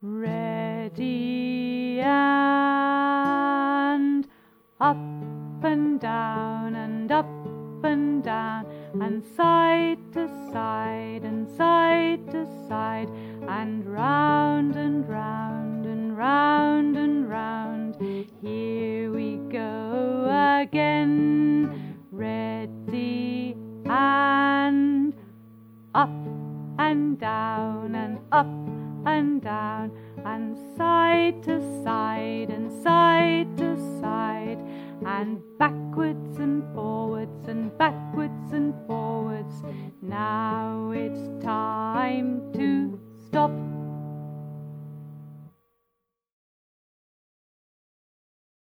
Ready and up and down and up and down and side to side and side to side and round and round and round and round. Here we go again. Ready and up and down and up and down and side to side and side to side and backwards and forwards and backwards and forwards. Now it's time to